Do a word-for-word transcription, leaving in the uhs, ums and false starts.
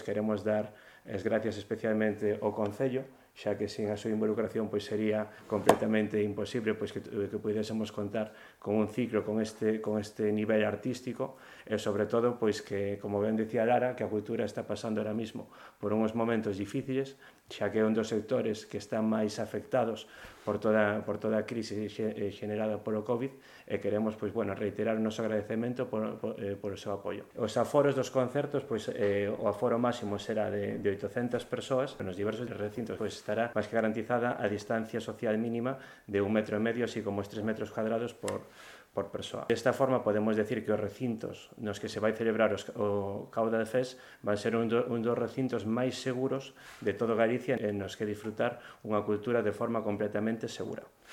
Queremos dar as gracias especialmente ao Concello, xa que sin a súa involucración pois sería completamente imposible pois que, que pudésemos contar con un ciclo con este, con este nivel artístico e sobre todo pois que, como ben decía Lara, que a cultura está pasando ahora mismo por uns momentos difíciles, xa que é un dos sectores que están máis afectados por toda, por toda a crise generada polo COVID e queremos pois, bueno, reiterar o noso agradecemento por, por, eh, por o seu apoio. Os aforos dos concertos, pois, eh, o aforo máximo será de, de oitocentas persoas, nos diversos recintos pois, estará máis que garantizada a distancia social mínima de un metro e medio, así como os tres metros cuadrados por, por persoa. Desta forma podemos decir que os recintos nos que se vai celebrar os, o Caudal Fest van ser un, do, un dos recintos máis seguros de todo Galicia en nos que disfrutar unha cultura de forma completamente segura.